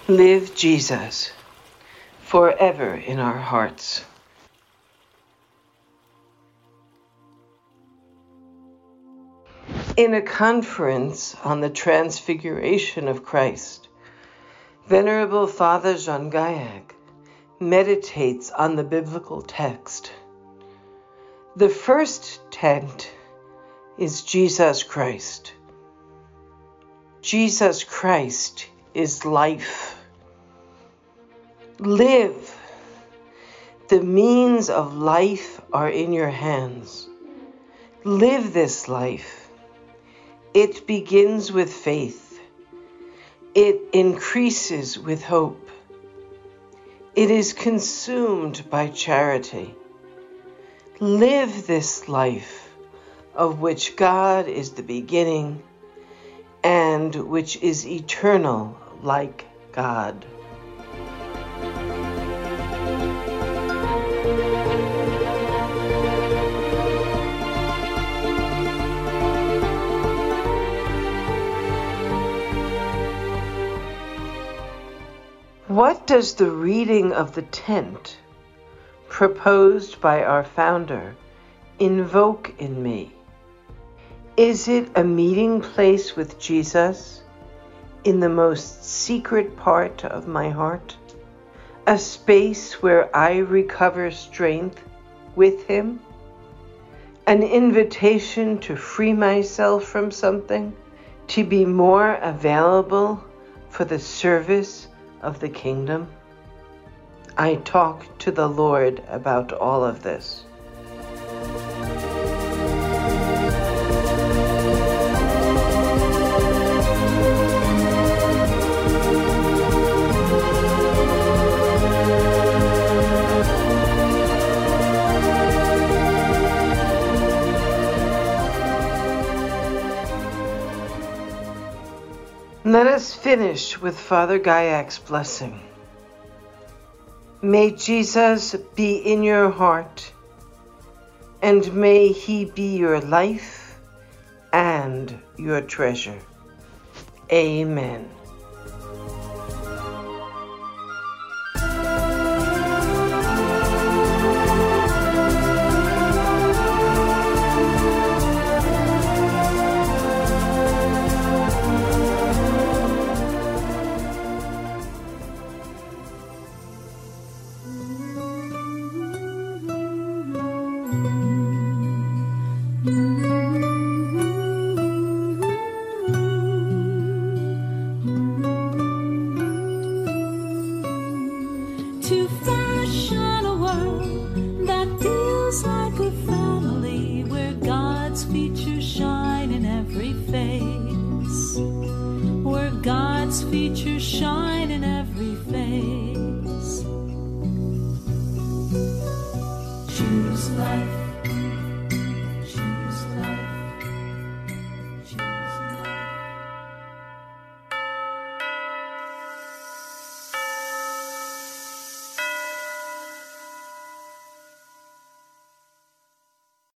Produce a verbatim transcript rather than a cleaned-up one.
Live Jesus forever in our hearts. In a conference on the Transfiguration of Christ, Venerable Father Jean Gaillac meditates on the biblical text. The first tent is Jesus Christ. Jesus Christ is life. Live. The means of life are in your hands. Live this life. It begins with faith. It increases with hope. It is consumed by charity. Live this life, of which God is the beginning and which is eternal like God. What does the reading of the tent, proposed by our founder, invoke in me? Is it a meeting place with Jesus in the most secret part of my heart? A space where I recover strength with him? An invitation to free myself from something, to be more available for the service of the kingdom? I talk to the Lord about all of this. Let us finish with Father Gaillac's blessing. May Jesus be in your heart, and may he be your life and your treasure. Amen. To fashion a world that feels like a family, where God's features shine in every face, where God's features shine in every face. Choose life.